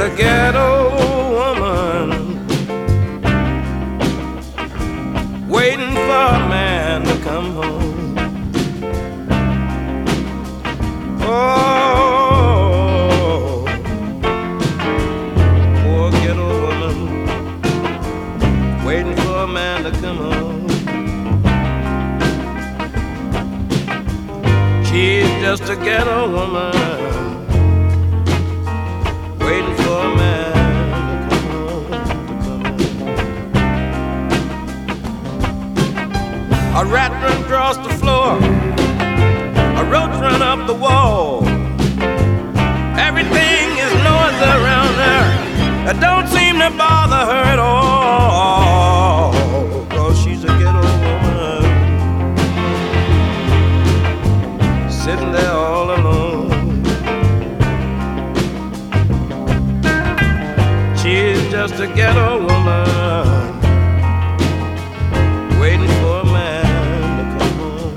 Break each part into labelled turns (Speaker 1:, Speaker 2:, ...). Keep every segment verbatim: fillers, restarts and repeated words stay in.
Speaker 1: a ghetto woman waiting for a man to come home. Oh, poor ghetto woman waiting for a man to come home. She's just a ghetto woman waiting for a man to come home, to come home. A rat run across the floor, a roach run up the wall. Everything is noise around her that don't seem to bother her at all, 'cause she's a ghetto woman sitting there all alone. She's just a ghetto woman waiting for a man to come home,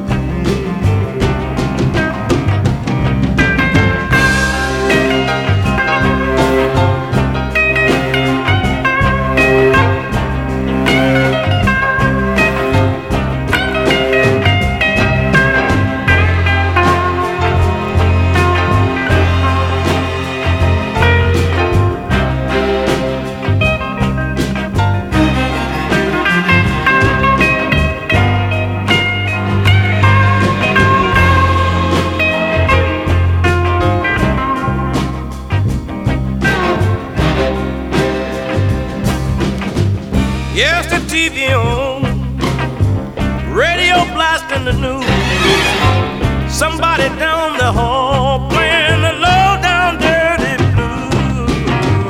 Speaker 1: yes, the T V on, radio blasting the news. Somebody down the hall playing the low down dirty blues.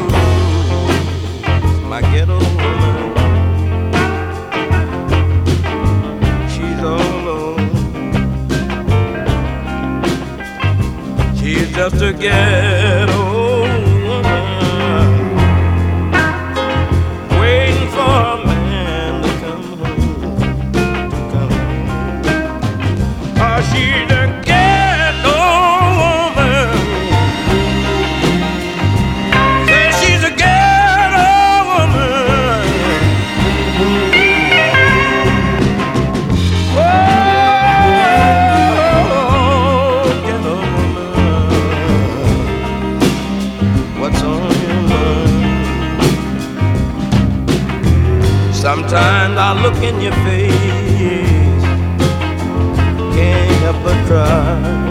Speaker 1: My ghetto woman, she's all alone. She's just a ghetto woman waiting for a man to come home, to come home. Oh, she's a ghetto woman. Say she's a ghetto woman. Oh, ghetto woman, what's on your mind? Sometimes I look in your face, can't help but cry.